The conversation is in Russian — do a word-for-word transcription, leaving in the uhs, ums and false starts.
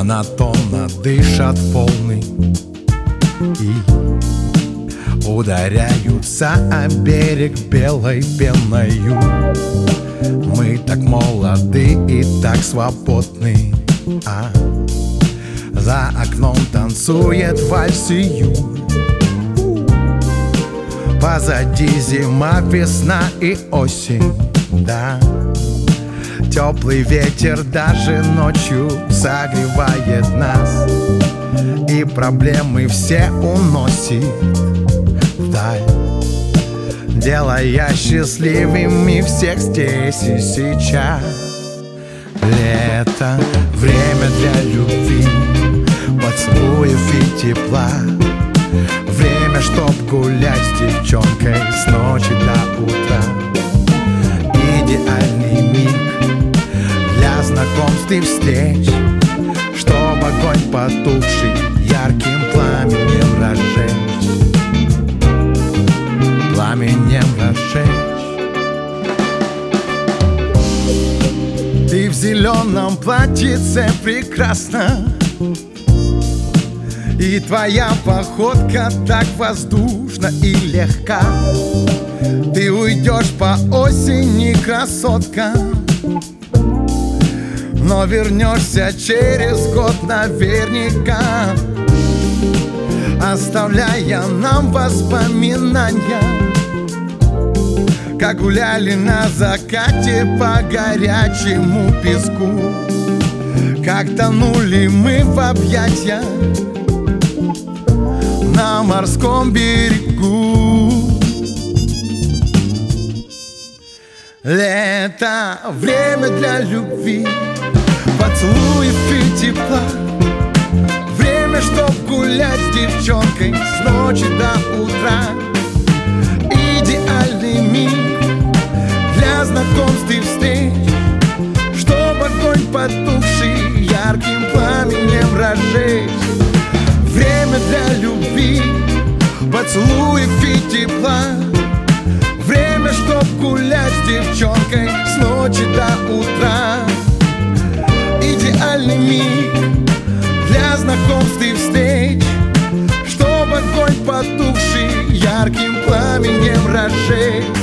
монотонно дышат полный и ударяются о берег белой пеною. Мы так молоды и так свободны, а за окном танцует вальс июль. Позади зима, весна и осень, да. Теплый ветер даже ночью согревает нас, и проблемы все уносит вдаль, делая счастливыми всех здесь и сейчас. Лето — время для любви, поцелуев и тепла. Время, чтоб гулять с девчонкой с ночи до утра. Идеальный миг для знакомств и встреч, чтоб огонь потухший ярким пламенем разжечь, пламенем разжечь. Ты в зеленом платьице прекрасна, и твоя походка так воздушна и легка. Ты уйдешь по осени, красотка, но вернешься через год наверняка, оставляя нам воспоминания, как гуляли на закате по горячему песку, как тонули мы в объятиях на морском берегу. Лето — время для любви, поцелуев и тепла. Время, чтоб гулять с девчонкой с ночи до утра. Идеальный миг для знакомств и встреч, чтоб огонь потухший ярким пламенем разжечь. Время для любви, поцелуев и тепла. Время, чтоб гулять с девчонкой с ночи до утра. Идеальный миг для знакомств и встреч, чтоб огонь потухший ярким пламенем разжечь.